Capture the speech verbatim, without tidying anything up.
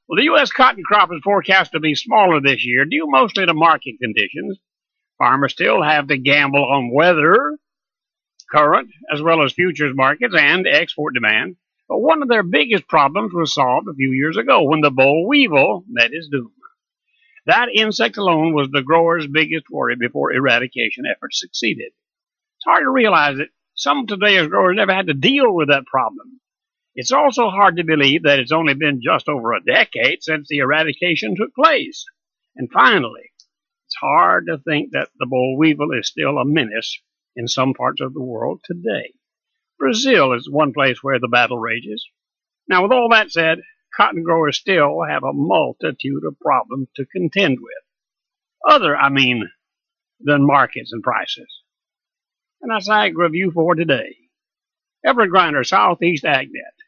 Well, the U S cotton crop is forecast to be smaller this year, due mostly to market conditions. Farmers still have to gamble on weather, current, as well as futures markets and export demand. But one of their biggest problems was solved a few years ago when the boll weevil met its doom. That insect alone was the growers' biggest worry before eradication efforts succeeded. It's hard to realize that some of today's growers never had to deal with that problem. It's also hard to believe that it's only been just over a decade since the eradication took place. And finally, it's hard to think that the boll weevil is still a menace in some parts of the world today. Brazil is one place where the battle rages. Now, with all that said, cotton growers still have a multitude of problems to contend with. Other, I mean, than markets and prices. And that's Ag Review for today. Everett Griner, Southeast AgNet.